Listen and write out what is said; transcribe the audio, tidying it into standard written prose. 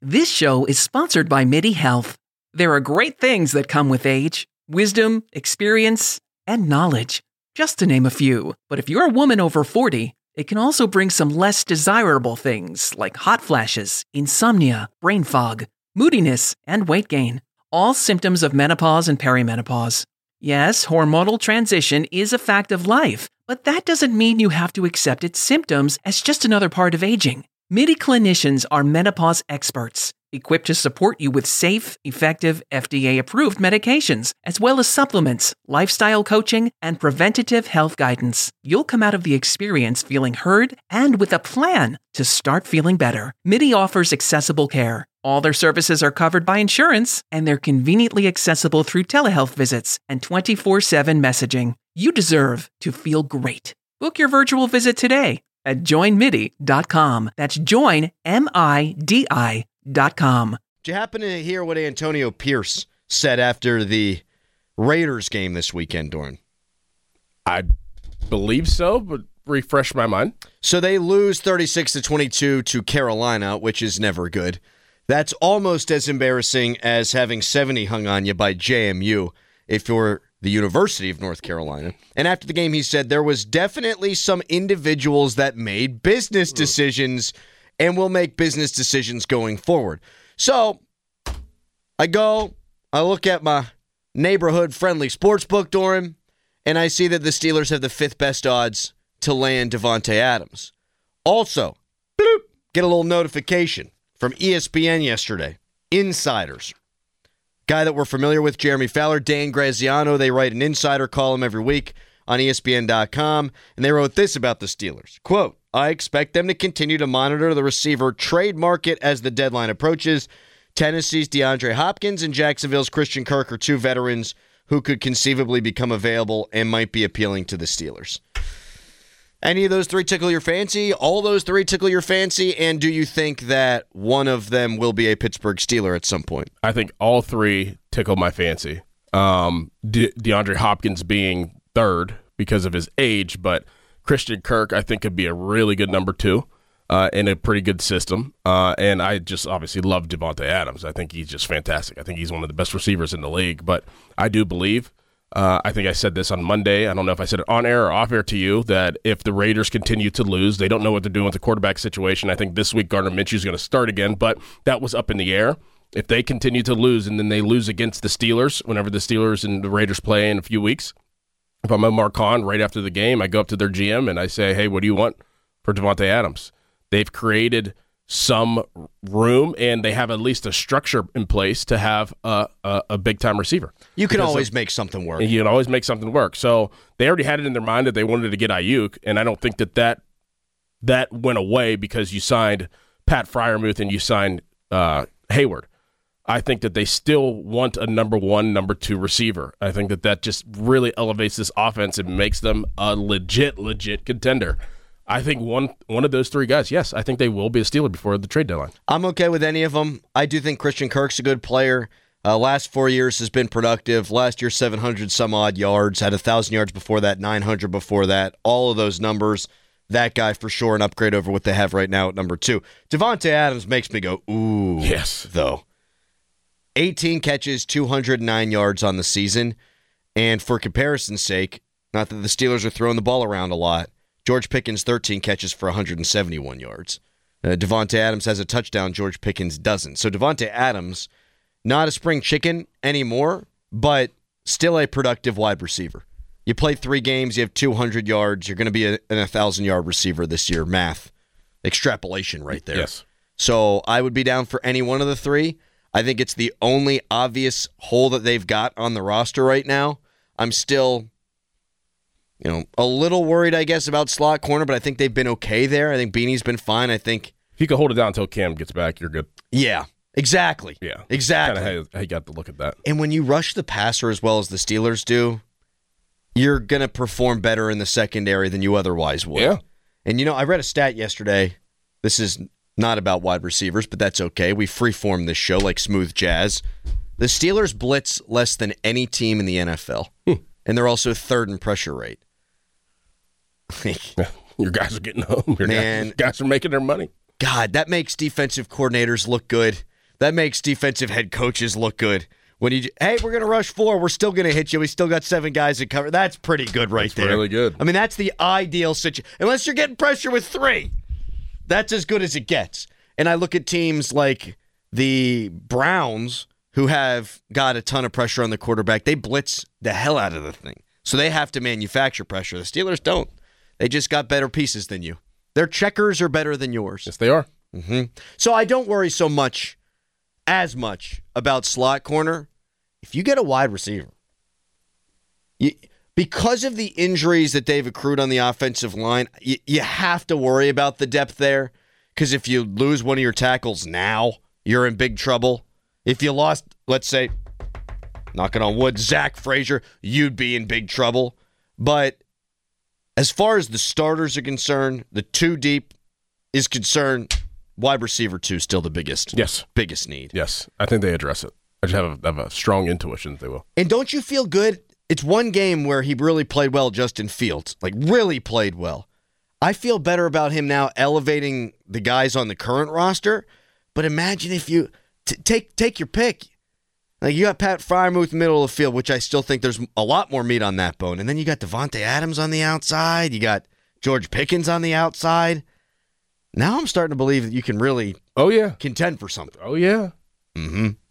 This show is sponsored by MIDI Health. There are great things that come with age: wisdom, experience, and knowledge, just to name a few. But if you're a woman over 40, it can also bring some less desirable things like hot flashes, insomnia, brain fog, moodiness, and weight gain. All symptoms of menopause and perimenopause. Yes, hormonal transition is a fact of life, but that doesn't mean you have to accept its symptoms as just another part of aging. MIDI clinicians are menopause experts, equipped to support you with safe, effective, FDA-approved medications, as well as supplements, lifestyle coaching, and preventative health guidance. You'll come out of the experience feeling heard and with a plan to start feeling better. MIDI offers accessible care. All their services are covered by insurance, and they're conveniently accessible through telehealth visits and 24/7 messaging. You deserve to feel great. Book your virtual visit today at joinmidi.com. That's joinmidi.com. Did you happen to hear what Antonio Pierce said after the Raiders game this weekend, Doran? I believe so, but refresh my mind. So they lose 36-22 to Carolina, which is never good. That's almost as embarrassing as having 70 hung on you by JMU if you're the University of North Carolina. And after the game, he said there was definitely some individuals that made business decisions and will make business decisions going forward. So I look at my neighborhood-friendly sportsbook, Doran, and I see that the Steelers have the 5th best odds to land Davante Adams. Also, get a little notification from ESPN yesterday. Insiders. Guy that we're familiar with, Jeremy Fowler, Dan Graziano. They write an insider column every week on ESPN.com, and they wrote this about the Steelers. Quote, I expect them to continue to monitor the receiver trade market as the deadline approaches. Tennessee's DeAndre Hopkins and Jacksonville's Christian Kirk are two veterans who could conceivably become available and might be appealing to the Steelers. Any of those three tickle your fancy? All those three tickle your fancy? And do you think that one of them will be a Pittsburgh Steeler at some point? I think all three tickle my fancy. DeAndre Hopkins being third because of his age, but Christian Kirk I think could be a really good number 2 in a pretty good system. And I just obviously love Davante Adams. I think he's just fantastic. I think he's one of the best receivers in the league. But I do believe, I think I said this on Monday, I don't know if I said it on air or off air to you, that if the Raiders continue to lose, they don't know what they're doing with the quarterback situation. I think this week Gardner Minshew is going to start again, but that was up in the air. If they continue to lose and then they lose against the Steelers, whenever the Steelers and the Raiders play in a few weeks, if I'm Omar Khan right after the game, I go up to their GM and I say, hey, what do you want for Davante Adams? They've created some room, and they have at least a structure in place to have a big-time receiver. You can always make something work. You can always make something work. So they already had it in their mind that they wanted to get Ayuk, and I don't think that went away because you signed Pat Freiermuth and you signed Hayward. I think that they still want a number 1, number 2 receiver. I think that just really elevates this offense and makes them a legit contender. I think one of those three guys, yes, I think they will be a Steeler before the trade deadline. I'm okay with any of them. I do think Christian Kirk's a good player. Last 4 years has been productive. Last year, 700 some odd yards. Had 1,000 yards before that, 900 before that. All of those numbers, that guy for sure an upgrade over what they have right now at number 2. Davante Adams makes me go, ooh, yes, though. 18 catches, 209 yards on the season. And for comparison's sake, not that the Steelers are throwing the ball around a lot, George Pickens, 13 catches for 171 yards. Davante Adams has a touchdown. George Pickens doesn't. So Davante Adams, not a spring chicken anymore, but still a productive wide receiver. You play 3 games, you have 200 yards. You're going to be an 1,000-yard receiver this year. Math. Extrapolation right there. Yes. So I would be down for any one of the 3. I think it's the only obvious hole that they've got on the roster right now. I'm still a little worried, I guess, about slot corner, but I think they've been okay there. I think Beanie's been fine. I think if you can hold it down until Cam gets back, you're good. Yeah, exactly. Yeah, exactly. Kind of how you got to look at that. And when you rush the passer as well as the Steelers do, you're going to perform better in the secondary than you otherwise would. Yeah. And, I read a stat yesterday. This is not about wide receivers, but that's okay. We freeform this show like smooth jazz. The Steelers blitz less than any team in the NFL, and they're also 3rd in pressure rate. Your guys are getting home. Your guys are making their money. God, that makes defensive coordinators look good. That makes defensive head coaches look good. When hey, we're going to rush 4. We're still going to hit you. We still got 7 guys to cover. That's pretty good right there. Really good. I mean, that's the ideal situation. Unless you're getting pressure with 3. That's as good as it gets. And I look at teams like the Browns, who have got a ton of pressure on the quarterback. They blitz the hell out of the thing. So they have to manufacture pressure. The Steelers don't. They just got better pieces than you. Their checkers are better than yours. Yes, they are. Mm-hmm. So I don't worry as much about slot corner. If you get a wide receiver, because of the injuries that they've accrued on the offensive line, you have to worry about the depth there. Because if you lose one of your tackles now, you're in big trouble. If you lost, let's say, knocking on wood, Zach Frazier, you'd be in big trouble. But as far as the starters are concerned, the 2 deep is concerned, wide receiver 2 is still the biggest need. Yes, I think they address it. I just have a strong intuition that they will. And don't you feel good? It's one game where he really played well, Justin Fields. Like, really played well. I feel better about him now elevating the guys on the current roster. But imagine if you take your pick. Like, you got Pat Freiermuth middle of the field, which I still think there's a lot more meat on that bone. And then you got Devontae Adams on the outside. You got George Pickens on the outside. Now I'm starting to believe that you can really contend for something. Oh, yeah. Mm-hmm.